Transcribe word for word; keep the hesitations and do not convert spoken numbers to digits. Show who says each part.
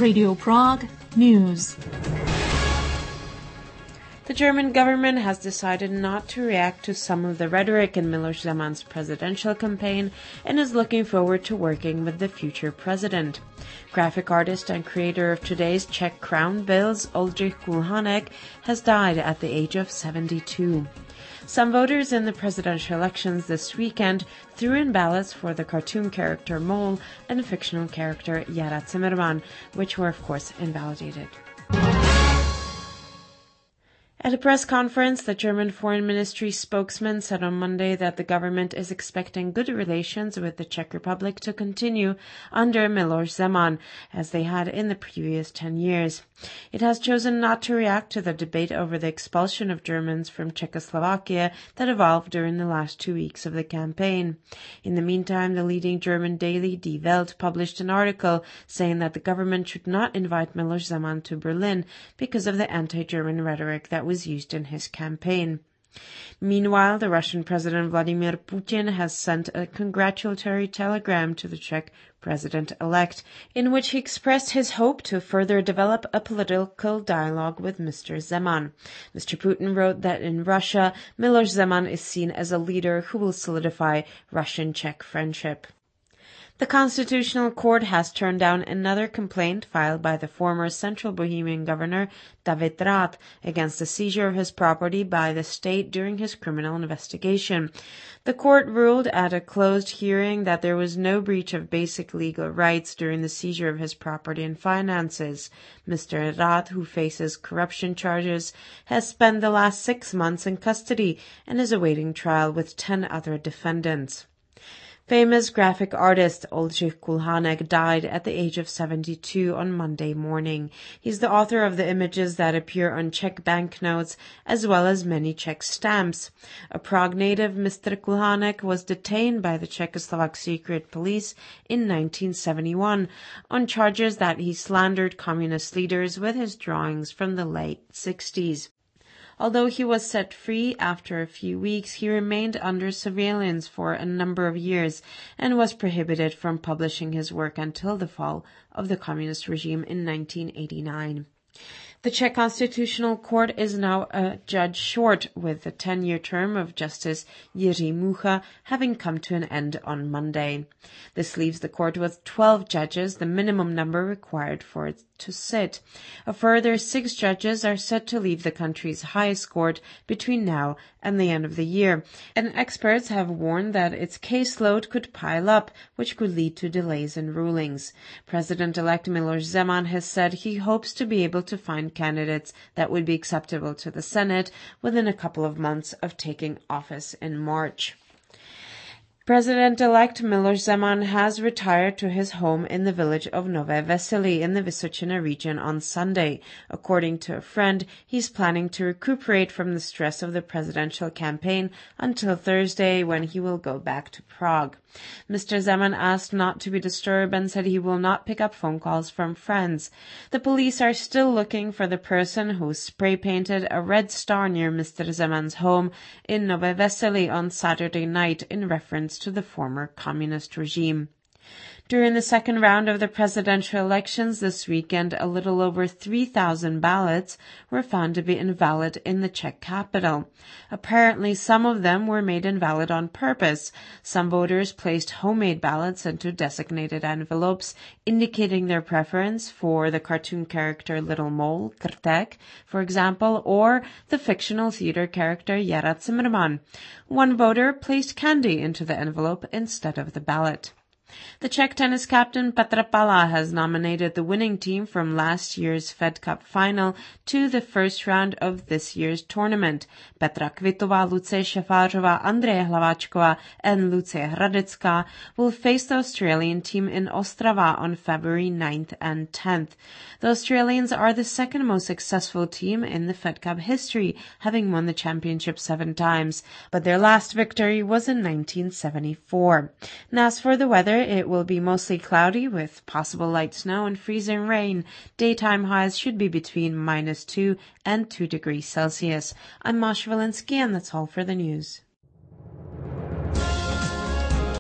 Speaker 1: Radio Prague News.
Speaker 2: The German government has decided not to react to some of the rhetoric in Miloš Zeman's presidential campaign and is looking forward to working with the future president. Graphic artist and creator of today's Czech crown bills, Oldřich Kulhánek, has died at the age of seventy-two. Some voters in the presidential elections this weekend threw in ballots for the cartoon character Mole and fictional character Jara Zimmermann, which were of course invalidated. At a press conference, the German Foreign Ministry spokesman said on Monday that the government is expecting good relations with the Czech Republic to continue under Miloš Zeman, as they had in the previous ten years. It has chosen not to react to the debate over the expulsion of Germans from Czechoslovakia that evolved during the last two weeks of the campaign. In the meantime, the leading German daily Die Welt published an article saying that the government should not invite Miloš Zeman to Berlin because of the anti-German rhetoric that was was used in his campaign. Meanwhile, the Russian President Vladimir Putin has sent a congratulatory telegram to the Czech president-elect, in which he expressed his hope to further develop a political dialogue with Mister Zeman. Mister Putin wrote that in Russia, Miloš Zeman is seen as a leader who will solidify Russian-Czech friendship. The Constitutional Court has turned down another complaint filed by the former Central Bohemian governor David Rath against the seizure of his property by the state during his criminal investigation. The court ruled at a closed hearing that there was no breach of basic legal rights during the seizure of his property and finances. Mister Rath, who faces corruption charges, has spent the last six months in custody and is awaiting trial with ten other defendants. Famous graphic artist Oldřich Kulhánek died at the age of seventy-two on Monday morning. He's the author of the images that appear on Czech banknotes as well as many Czech stamps. A Prague native, Mister Kulhánek was detained by the Czechoslovak secret police in nineteen seventy-one on charges that he slandered communist leaders with his drawings from the late sixties. Although he was set free after a few weeks, he remained under surveillance for a number of years and was prohibited from publishing his work until the fall of the communist regime in nineteen eighty-nine. The Czech Constitutional Court is now a judge short, with the ten-year term of Justice Jiří Mucha having come to an end on Monday. This leaves the court with twelve judges, the minimum number required for it to sit. A further six judges are set to leave the country's highest court between now and the end of the year, and experts have warned that its caseload could pile up, which could lead to delays in rulings. President-elect Miloš Zeman has said he hopes to be able to find candidates that would be acceptable to the Senate within a couple of months of taking office in March. President-elect Miloš Zeman has retired to his home in the village of Nové Veselí in the Vysočina region on Sunday. According to a friend, he's planning to recuperate from the stress of the presidential campaign until Thursday, when he will go back to Prague. Mister Zeman asked not to be disturbed and said he will not pick up phone calls from friends. The police are still looking for the person who spray-painted a red star near Mister Zeman's home in Nové Veselí on Saturday night in reference to the former communist regime. During the second round of the presidential elections this weekend, a little over three thousand ballots were found to be invalid in the Czech capital. Apparently, some of them were made invalid on purpose. Some voters placed homemade ballots into designated envelopes, indicating their preference for the cartoon character Little Mole, Krtek, for example, or the fictional theater character Jara Zimmermann. One voter placed candy into the envelope instead of the ballot. The Czech tennis captain Petr Pala has nominated the winning team from last year's Fed Cup final to the first round of this year's tournament. Petra Kvitová, Lucie Šafářová, Andreje Hlaváčková and Lucie Hradecká will face the Australian team in Ostrava on February ninth and tenth. The Australians are the second most successful team in the Fed Cup history, having won the championship seven times, but their last victory was in nineteen seventy-four. And as for the weather, it will be mostly cloudy with possible light snow and freezing rain. Daytime highs should be between minus two and two degrees Celsius. I'm Masha Valinsky, and that's all for the news.